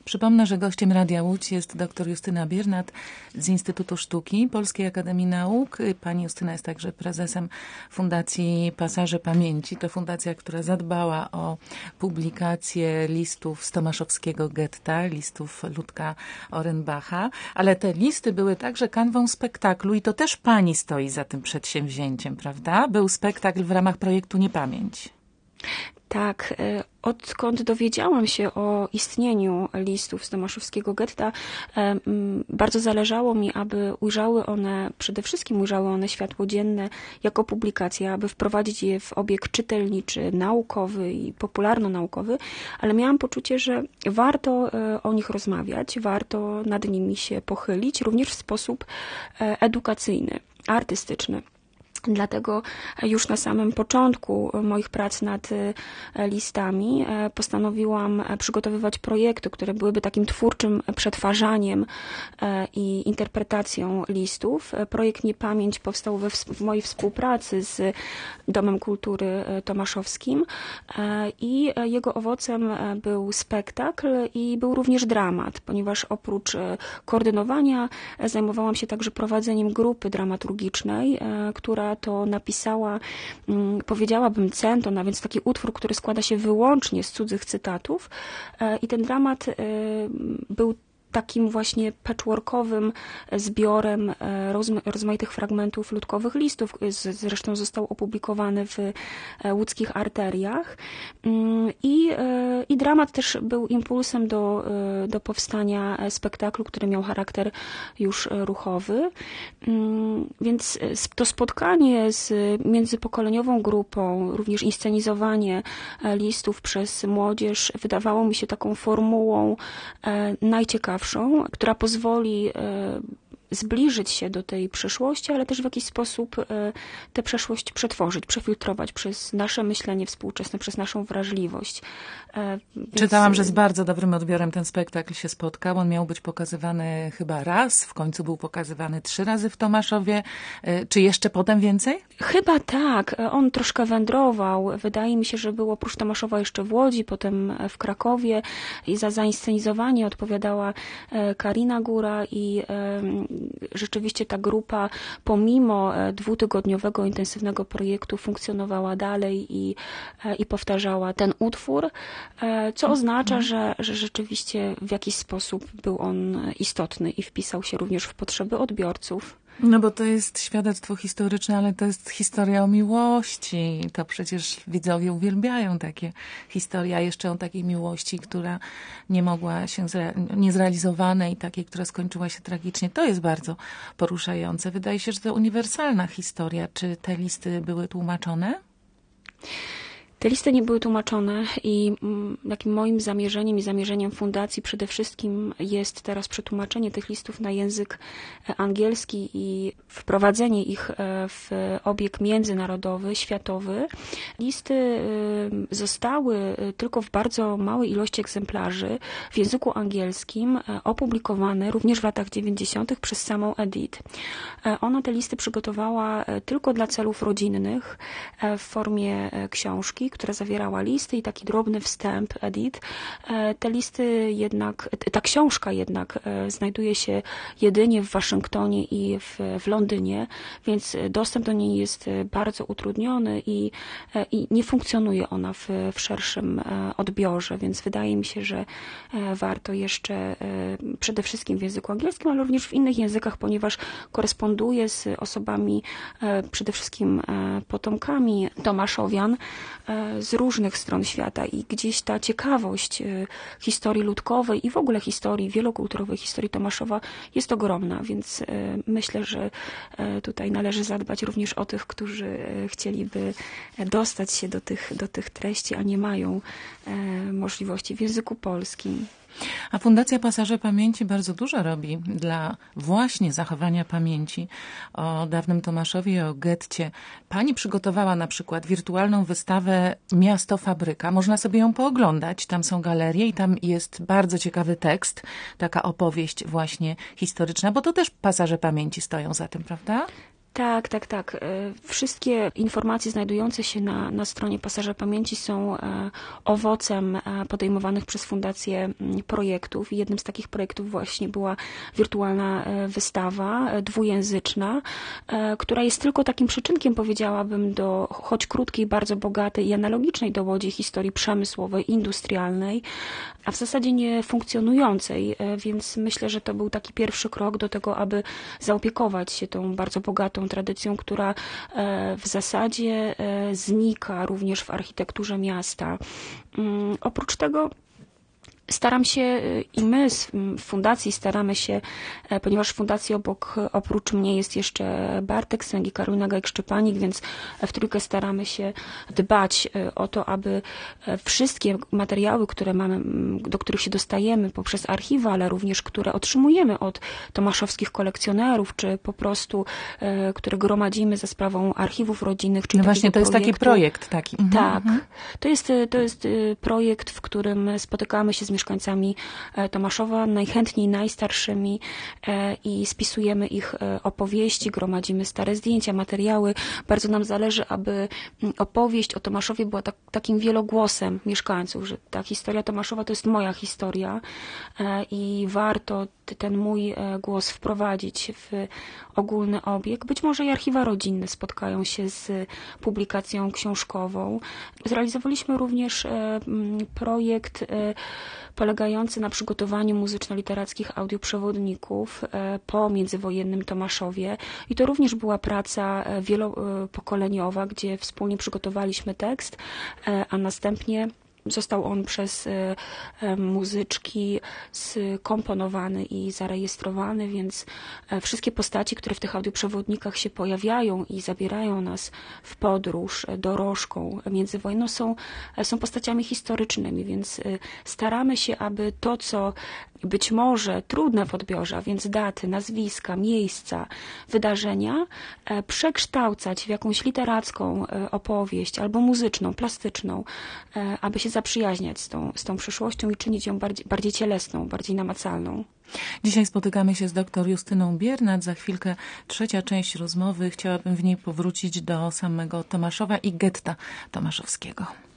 Przypomnę, że gościem Radia Łódź jest dr Justyna Biernat z Instytutu Sztuki Polskiej Akademii Nauk. Pani Justyna jest także prezesem Fundacji Pasaże Pamięci. To fundacja, która zadbała o publikację listów z tomaszowskiego getta, listów Ludka Orenbacha. Ale te listy były także kanwą spektaklu i to też pani stoi za tym przedsięwzięciem, prawda? Był spektakl w ramach projektu Niepamięć. Tak, odkąd dowiedziałam się o istnieniu listów z tomaszowskiego getta, bardzo zależało mi, aby przede wszystkim ujrzały one światło dzienne jako publikacja, aby wprowadzić je w obieg czytelniczy, naukowy i popularno-naukowy, ale miałam poczucie, że warto o nich rozmawiać, warto nad nimi się pochylić, również w sposób edukacyjny, artystyczny. Dlatego już na samym początku moich prac nad listami postanowiłam przygotowywać projekty, które byłyby takim twórczym przetwarzaniem i interpretacją listów. Projekt Niepamięć powstał w mojej współpracy z Domem Kultury Tomaszowskim i jego owocem był spektakl i był również dramat, ponieważ oprócz koordynowania zajmowałam się także prowadzeniem grupy dramaturgicznej, która to napisała, powiedziałabym, centon, a więc taki utwór, który składa się wyłącznie z cudzych cytatów. I ten dramat był takim właśnie patchworkowym zbiorem rozmaitych fragmentów ludkowych listów. Zresztą został opublikowany w łódzkich arteriach. I dramat też był impulsem do powstania spektaklu, który miał charakter już ruchowy. Więc to spotkanie z międzypokoleniową grupą, również inscenizowanie listów przez młodzież wydawało mi się taką formułą najciekawszą, która pozwoli zbliżyć się do tej przeszłości, ale też w jakiś sposób tę przeszłość przetworzyć, przefiltrować przez nasze myślenie współczesne, przez naszą wrażliwość. Czytałam, że z bardzo dobrym odbiorem ten spektakl się spotkał. On miał być pokazywany chyba raz, w końcu był pokazywany 3 razy w Tomaszowie. Czy jeszcze potem więcej? Chyba tak. On troszkę wędrował. Wydaje mi się, że był oprócz Tomaszowa jeszcze w Łodzi, potem w Krakowie i za zainscenizowanie odpowiadała Karina Góra i rzeczywiście ta grupa pomimo 2-tygodniowego intensywnego projektu funkcjonowała dalej i powtarzała ten utwór, co oznacza, że rzeczywiście w jakiś sposób był on istotny i wpisał się również w potrzeby odbiorców. No bo to jest świadectwo historyczne, ale to jest historia o miłości. To przecież widzowie uwielbiają takie historie, a jeszcze o takiej miłości, która nie mogła się, niezrealizowanej, takiej, która skończyła się tragicznie. To jest bardzo poruszające. Wydaje się, że to uniwersalna historia. Czy te listy były tłumaczone? Te listy nie były tłumaczone i takim moim zamierzeniem i zamierzeniem fundacji przede wszystkim jest teraz przetłumaczenie tych listów na język angielski i wprowadzenie ich w obieg międzynarodowy, światowy. Listy zostały tylko w bardzo małej ilości egzemplarzy w języku angielskim opublikowane również w latach 90. przez samą Edith. Ona te listy przygotowała tylko dla celów rodzinnych w formie książki, która zawierała listy i taki drobny wstęp Edith. Te listy jednak, ta książka jednak znajduje się jedynie w Waszyngtonie i w Londynie, więc dostęp do niej jest bardzo utrudniony i nie funkcjonuje ona w szerszym odbiorze, więc wydaje mi się, że warto jeszcze przede wszystkim w języku angielskim, ale również w innych językach, ponieważ koresponduje z osobami, przede wszystkim potomkami Tomaszowian z różnych stron świata i gdzieś ta ciekawość historii ludkowej i w ogóle historii, wielokulturowej historii Tomaszowa jest ogromna, więc myślę, że tutaj należy zadbać również o tych, którzy chcieliby dostać się do tych treści, a nie mają możliwości w języku polskim. A Fundacja Pasaże Pamięci bardzo dużo robi dla właśnie zachowania pamięci o dawnym Tomaszowie i o getcie. Pani przygotowała na przykład wirtualną wystawę Miasto Fabryka. Można sobie ją pooglądać. Tam są galerie i tam jest bardzo ciekawy tekst, taka opowieść właśnie historyczna, bo to też Pasaże Pamięci stoją za tym, prawda? Tak. Wszystkie informacje znajdujące się na stronie Pasażer Pamięci są owocem podejmowanych przez Fundację projektów. I jednym z takich projektów właśnie była wirtualna wystawa dwujęzyczna, która jest tylko takim przyczynkiem, powiedziałabym, do choć krótkiej, bardzo bogatej i analogicznej do Łodzi historii przemysłowej, industrialnej, a w zasadzie nie funkcjonującej, więc myślę, że to był taki pierwszy krok do tego, aby zaopiekować się tą bardzo bogatą tradycją, która w zasadzie znika również w architekturze miasta. Oprócz tego staram się i my w fundacji staramy się, ponieważ w fundacji oprócz mnie jest jeszcze Bartek Sęk i Karolina Gajk-Szczepanik, więc w trójkę staramy się dbać o to, aby wszystkie materiały, które mamy, do których się dostajemy poprzez archiwa, ale również które otrzymujemy od tomaszowskich kolekcjonerów, czy po prostu które gromadzimy za sprawą archiwów rodzinnych. Czyli no właśnie, to jest taki projekt taki. Tak. To jest projekt, w którym spotykamy się z mieszkańcami Tomaszowa, najchętniej najstarszymi i spisujemy ich opowieści, gromadzimy stare zdjęcia, materiały. Bardzo nam zależy, aby opowieść o Tomaszowie była takim wielogłosem mieszkańców, że ta historia Tomaszowa to jest moja historia i warto ten mój głos wprowadzić w ogólny obieg. Być może i archiwa rodzinne spotkają się z publikacją książkową. Zrealizowaliśmy również projekt polegający na przygotowaniu muzyczno-literackich audioprzewodników po międzywojennym Tomaszowie. I to również była praca wielopokoleniowa, gdzie wspólnie przygotowaliśmy tekst, a następnie został on przez muzyczki skomponowany i zarejestrowany, więc wszystkie postaci, które w tych audioprzewodnikach się pojawiają i zabierają nas w podróż dorożką międzywojenną, są postaciami historycznymi, więc staramy się, aby to, co być może trudne w odbiorze, a więc daty, nazwiska, miejsca, wydarzenia, przekształcać w jakąś literacką opowieść albo muzyczną, plastyczną, aby się zaprzyjaźniać z tą przyszłością i czynić ją bardziej cielesną, bardziej namacalną. Dzisiaj spotykamy się z dr Justyną Biernat. Za chwilkę trzecia część rozmowy. Chciałabym w niej powrócić do samego Tomaszowa i getta tomaszowskiego.